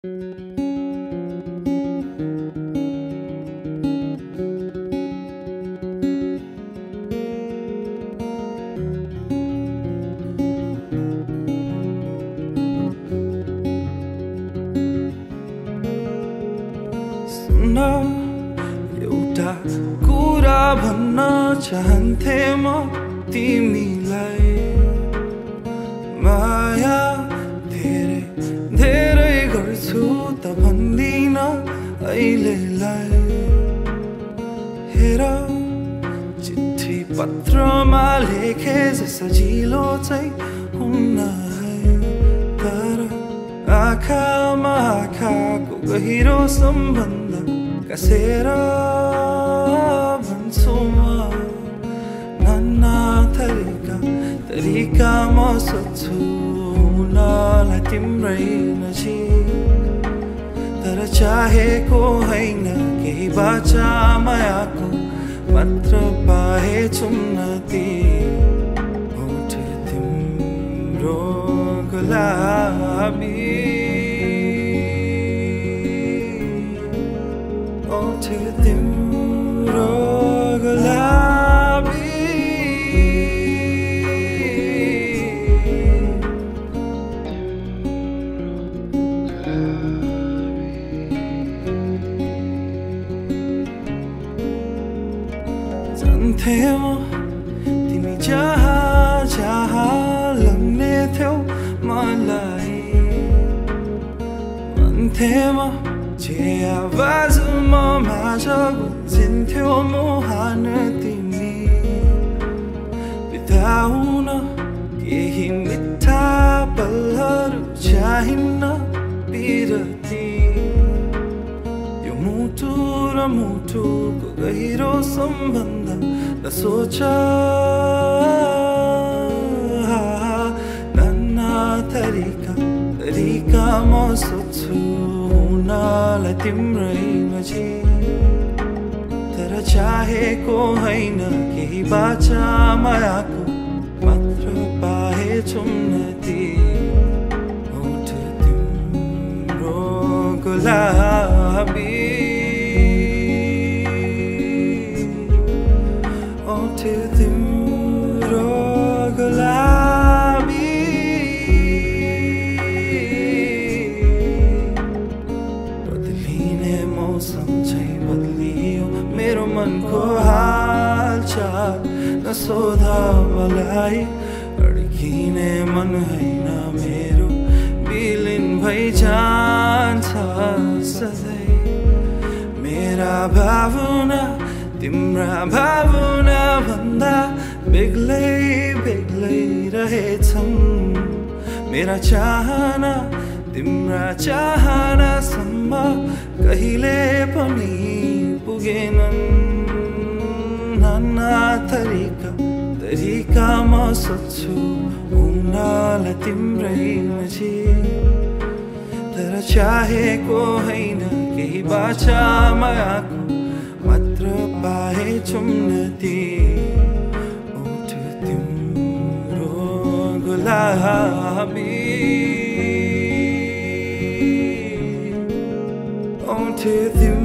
एउटा कुरा भन्न चाहन्थे म तिमीलाई। माया धेरै धेरै गर्छु त भन्दिन अहिलेलाई। हेर चिठी पत्रमा लेखे सजिलो चाहिँ हुन्न है, तर आँखामा आँखाको गहिरो सम्बन्ध कसेर भन्छु म। नाना तरिका म सोध्छु हुनलाई तिम्रै नजिक, तर चाहेको होइन केही बाचा मायाको मात्र पाए चुम्नती। होठ तिम्रो गुलाबी, होठ तिम्रो गुलाबी। जान्थे म तिमी जहाँ जहाँ लग्ने थियौ मलाई। भन्थे म जे आवाज म माझ गुन्जिन्थ्यो मुहान तिमी। बिताउन केही मिठा पलहरू चाहिन्न बिरती। यो मुटु र मुटुको गहिरो सम्बन्ध नसोच। नाना तरिका म सोध्छु हुनलाई तिम्रै नजिक, तर चाहेको होइन केही बाचा मायाको मात्र पाए चुम्नती। होठ तिम्रो गुलाबी, होठ तिम्रो गुलाबी। बदलिने मौसम चाहिँ बदलियो मेरो मनको हालचाल। नसोध मलाई अड्किने मन होइन मेरो, विलिन भइ जान्छ सधैँ मेरा भावना तिम्रा भावना भन्दा बेग्लै बेग्लै रहेछन्। मेरा चाहना तिम्रा चाहनासम्म कहिले पनि पुगेनन्। नाना तरिका म सोध्छु हुनलाई तिम्रै नजिक, तर चाहेको होइन केही बाचा मायाको मात्र पाए चुम्नती। होठ तिम्रो गुलाबी, होठ तिम्रो